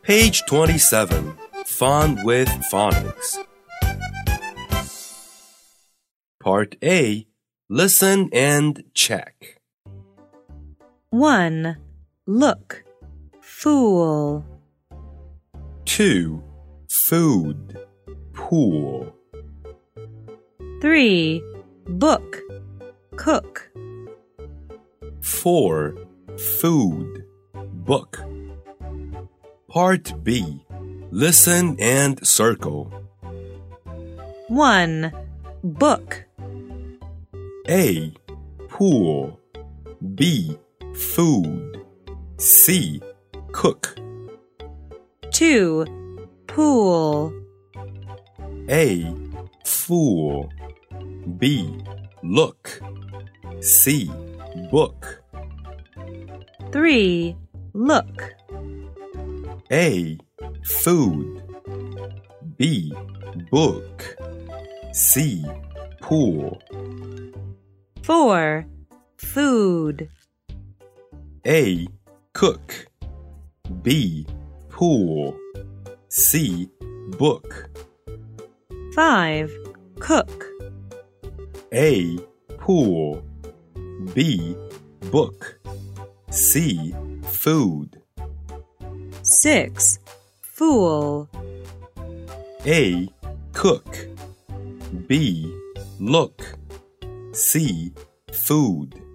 Page 27. Fun with Phonics. Part A. Listen and check. 1. Look. Fool. 2. Food. Pool. 3. Book. Cook. 4. Food. Book. Part B. Listen and circle. 1. Book. A. Pool. B. Food. C. Cook. 2. Pool. A. Fool. B. Look. C. Book. 3. Look. A. Food. B. Book. C. Pool. 4. Food. A. Cook. B. Pool. C. Book. 5. Cook. A. Pool. B. Book. C. Food. 6. Fool. A. Cook. B. Look. C. Food.